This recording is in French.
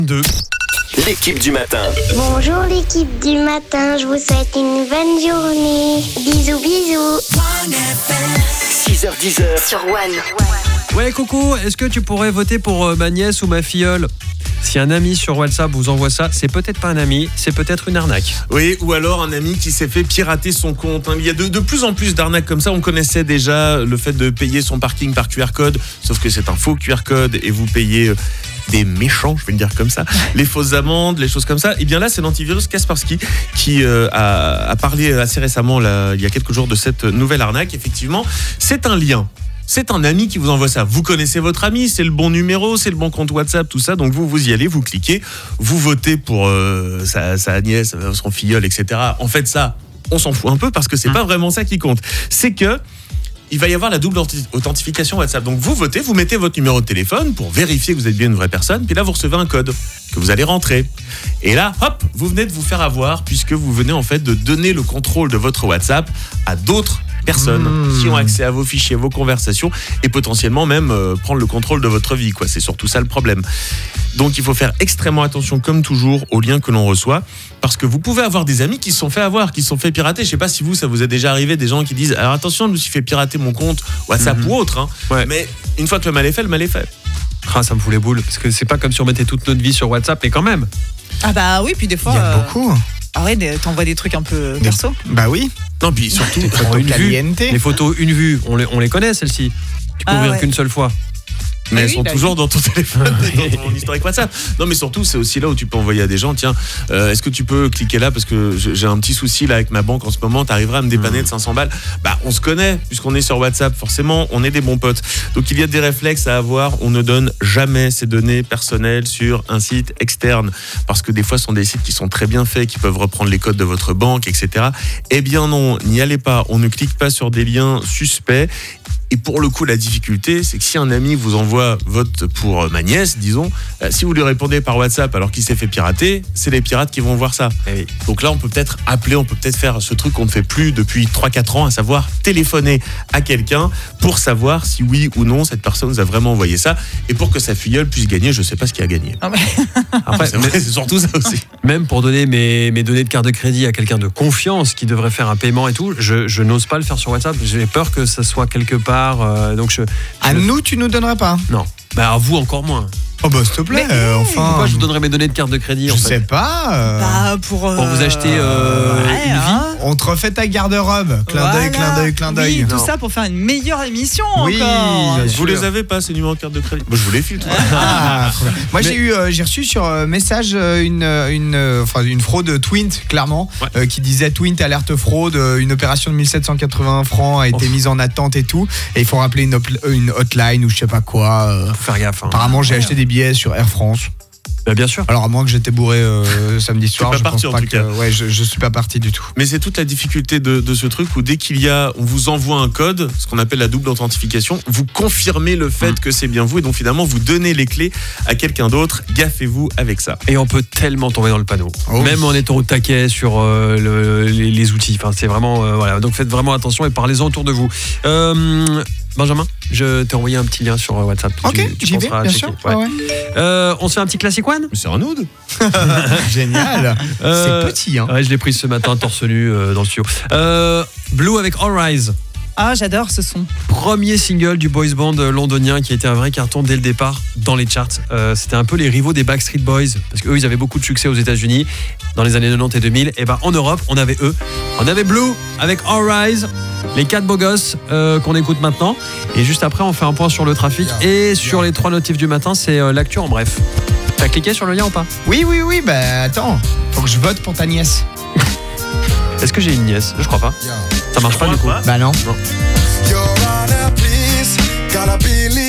2. L'équipe du matin. Bonjour l'équipe du matin, je vous souhaite une bonne journée. Bisous, bisous. 6h-10h. Sur One. Ouais, coucou, est-ce que tu pourrais voter pour ma nièce ou ma filleule ? Si un ami sur WhatsApp vous envoie ça, c'est peut-être pas un ami, c'est peut-être une arnaque. Oui, ou alors un ami qui s'est fait pirater son compte. Il y a de plus en plus d'arnaques comme ça. On connaissait déjà le fait de payer son parking par QR code, sauf que c'est un faux QR code et vous payez des méchants, je vais le dire comme ça, les fausses amendes, les choses comme ça. Et bien là, c'est l'antivirus Kaspersky qui a parlé assez récemment, là, il y a quelques jours, de cette nouvelle arnaque. Effectivement, c'est un lien. C'est un ami qui vous envoie ça. Vous connaissez votre ami, c'est le bon numéro, c'est le bon compte WhatsApp, tout ça. Donc vous y allez, vous cliquez, vous votez pour sa nièce, son filleul, etc. En fait, ça, on s'en fout un peu parce que c'est pas vraiment ça qui compte. C'est que il va y avoir la double authentification WhatsApp. Donc vous votez, vous mettez votre numéro de téléphone pour vérifier que vous êtes bien une vraie personne. Puis là, vous recevez un code que vous allez rentrer. Et là, hop, vous venez de vous faire avoir puisque vous venez en fait de donner le contrôle de votre WhatsApp à d'autres personnes qui ont accès à vos fichiers, vos conversations et potentiellement même prendre le contrôle de votre vie, quoi. C'est surtout ça le problème. Donc il faut faire extrêmement attention, comme toujours, aux liens que l'on reçoit, parce que vous pouvez avoir des amis qui se sont fait avoir, qui se sont fait pirater. Je sais pas si ça vous est déjà arrivé, des gens qui disent alors attention, je me suis fait pirater mon compte WhatsApp ou autre, hein. Ouais. Mais une fois que le mal est fait, le mal est fait. Ah, ça me fout les boules, parce que c'est pas comme si on mettait toute notre vie sur WhatsApp, mais quand même. Ah bah oui, puis des fois... Il y a beaucoup. Ah ouais, t'envoies des trucs un peu perso. Bah oui. Non, puis surtout, Une vue, caliente. les photos une vue, on les connaît celles-ci. Tu peux ouvrir qu'une seule fois. mais Ah elles oui, sont bah toujours dans ton téléphone, dans ton historique WhatsApp. Non, mais surtout, c'est aussi là où tu peux envoyer à des gens, tiens, est-ce que tu peux cliquer là parce que j'ai un petit souci là avec ma banque en ce moment, t'arriveras à me dépanner de 500 balles. Bah, on se connaît, puisqu'on est sur WhatsApp, forcément, on est des bons potes. Donc, il y a des réflexes à avoir. On ne donne jamais ces données personnelles sur un site externe, parce que des fois, ce sont des sites qui sont très bien faits, qui peuvent reprendre les codes de votre banque, etc. Eh bien non, n'y allez pas. On ne clique pas sur des liens suspects. Et pour le coup, la difficulté, c'est que si un ami vous envoie vote pour ma nièce, disons, si vous lui répondez par WhatsApp alors qu'il s'est fait pirater, c'est les pirates qui vont voir ça. Oui. Donc là, on peut peut-être appeler, on peut peut-être faire ce truc qu'on ne fait plus depuis 3-4 ans, à savoir téléphoner à quelqu'un pour savoir si oui ou non cette personne nous a vraiment envoyé ça, et pour que sa filleule puisse gagner, je ne sais pas ce qu'il a gagné. Ah ouais. Après, C'est vrai, c'est surtout ça aussi. même pour donner mes données de carte de crédit à quelqu'un de confiance qui devrait faire un paiement et tout, je n'ose pas le faire sur WhatsApp. J'ai peur que ça soit quelque part. Donc À nous, tu nous donnerais pas? non. Bah à vous encore moins. Oh bah s'il te plaît, enfin. Pourquoi je vous donnerais mes données de carte de crédit Je en fait sais pas. Bah pour vous acheter ouais, une vie. hein. On te refait ta garde-robe. Clin d'œil, Voilà. clin d'œil, clin d'œil. Oui, tout Non. ça pour faire une meilleure émission Oui, encore. bien Vous sûr. les avez pas, ces numéros de carte de crédit? Moi, je vous les file. Ah, trop bien. Moi j'ai reçu sur message une fraude Twint, clairement, qui disait Twint alerte fraude, une opération de 1780 francs a été mise en attente et tout, et il faut rappeler une hotline ou je sais pas quoi. Faut faire gaffe. Hein. Apparemment j'ai acheté des billets sur Air France. Bah, bien sûr. Alors à moins que j'étais bourré samedi soir, pas je parti, pense en pas tout que. cas. Ouais, je suis pas parti du tout. Mais c'est toute la difficulté de ce truc où dès on vous envoie un code, ce qu'on appelle la double authentification, vous confirmez le fait que c'est bien vous et donc finalement vous donnez les clés à quelqu'un d'autre. Gaffez-vous avec ça. Et on peut tellement tomber dans le panneau. Oh Même oui. en étant au taquet sur les outils. Enfin, c'est vraiment voilà. Donc faites vraiment attention et parlez-en autour de vous. Benjamin, je t'ai envoyé un petit lien sur WhatsApp. Ok, Tu j'y vais, penseras à bien checker. sûr. Ouais. Ouais. On se fait un petit classic one. Mais c'est un nude. Génial. C'est petit, hein. Ouais, je l'ai pris ce matin torse nu dans le studio. Blue avec All Rise. Ah, j'adore ce son. Premier single du boys band londonien qui a été un vrai carton dès le départ dans les charts. C'était un peu les rivaux des Backstreet Boys parce qu'eux ils avaient beaucoup de succès aux États-Unis dans les années 90 et 2000. Et ben en Europe on avait eux. On avait Blue avec All Rise, les 4 beaux gosses qu'on écoute maintenant. Et juste après on fait un point sur le trafic et sur les 3 notifs du matin, c'est l'actu en bref. T'as cliqué sur le lien ou pas? Oui, bah attends, faut que je vote pour ta nièce. Est-ce que j'ai une nièce? Je crois pas. Ça marche pas du coup. Bah non. Your honor, please, gotta believe.